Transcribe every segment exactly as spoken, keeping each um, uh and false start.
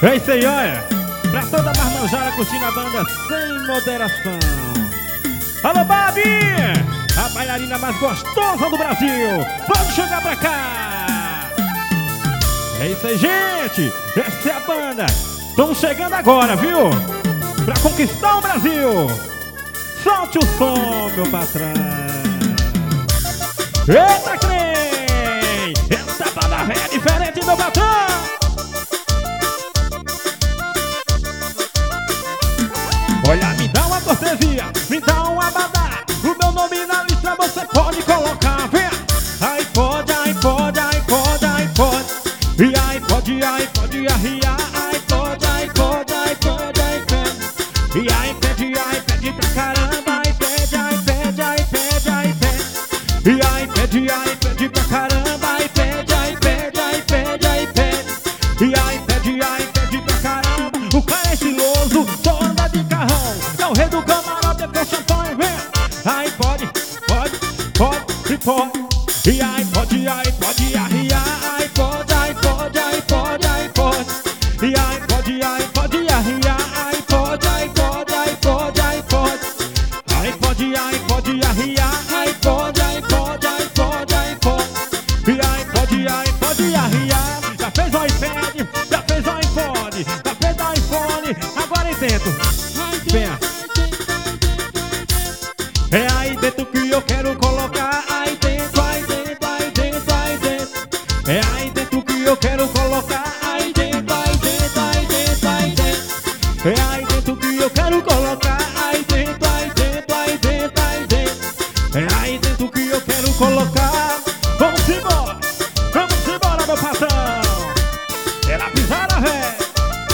É isso aí, olha. Pra toda a marmanjada curtindo a banda sem moderação. Alô, Babi! A bailarina mais gostosa do Brasil. Vamos chegar pra cá. É isso aí, gente. Essa é a banda. Estamos chegando agora, viu? Pra conquistar o Brasil. Solte o som, meu patrão. Eita, crem! Essa banda é diferente, meu patrão. Olha, me dá uma cortesia, me dá um abadá. O meu nome na lista você pode colocar, vem. Aí pode, aí pode, aí pode, aí pode. E aí pode, aí pode arriar. Aí pode, aí pode, aí pode, aí pede. E aí pede, aí pede pra caramba. Aí pede, aí pede, aí pede, aí pede. E aí pede, aí pede pra caramba. Aí pede, aí pede, aí pede, aí pede. E aí pede, aí pede pra caramba. O cara é estiloso, só anda de carrão. É o rei do camarote, é o champanhe, vem. Aí pode, pode, pode, e pode. E aí pode, aí pode arriar. Aí pode, aí pode, aí pode, aí pode. E aí pode, aí pode arriar. Aí pode, aí pode, aí pode, aí pode. Aí pode, aí pode arriar. Aí pode, aí pode, aí pode, aí pode. E aí pode, aí pode arriar. Já fez o iPad, já fez o iPhone, já fez o iPhone, agora dentro. Venha. É aí dentro que eu quero colocar. Aí dentro, aí dentro, aí dentro, aí dentro. É aí dentro que eu quero colocar. Aí dentro, aí dentro, aí dentro, aí dentro. É aí dentro que eu quero colocar. Aí dentro, aí dentro, aí dentro, aí dentro. É aí dentro que eu quero colocar. Vamos embora, vamos embora, meu patrão. É na pisada, velho.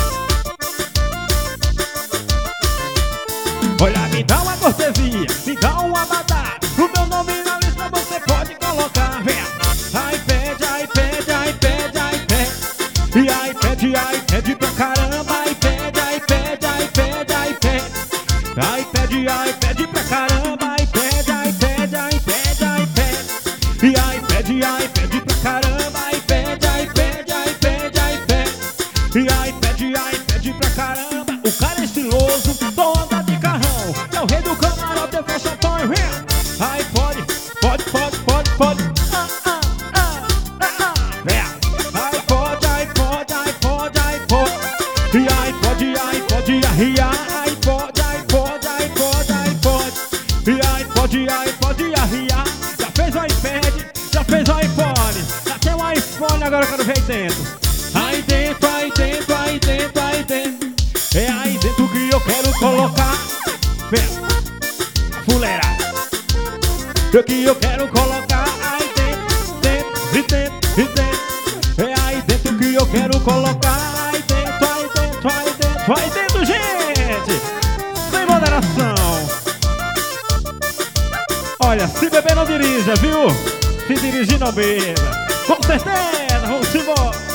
Olha, me dá uma cortesia, me dá um abadá. O meu nome na lista você pode colocar, vem. Aí pede, aí pede, aí pede, aí pede. E aí pede, aí pede pra caramba. Aí pede, aí pede, aí pede, aí pede. Aí pede, aí pede pra caramba. Aí pede, aí pede, aí pede, aí pede. E aí pede, aí pede pra caramba. Aí pede, aí pede, aí pede, aí pede. E aí pede, aí pede pra caramba. O cara é estiloso, só anda de carrão. É o rei do camarote, é o champanhe, vem. Aí pode, pode, pode, pode, pode. Ah, ah, ah, ah, ah. Vem. Aí pode, aí pode, aí pode, aí pode. E aí pode, aí pode arriar. Aí pode, aí pode, aí pode, aí pode. E aí pode, aí pode arriar. Já fez o iPad, já fez o iPhone, já tem o iPhone, agora eu quero ver aí dentro. Aí dentro, aí dentro, aí dentro, aí dentro. É aí dentro que eu quero colocar. Vem. Fuleirada. O que eu quero colocar. Aí dentro, dentro, e dentro, e dentro. É aí dentro que eu quero colocar. Aí dentro, aí dentro, aí dentro, aí dentro, gente. Sem moderação. Olha, se beber não dirija, viu? Se dirigir não beba. Com certeza, vamos embora.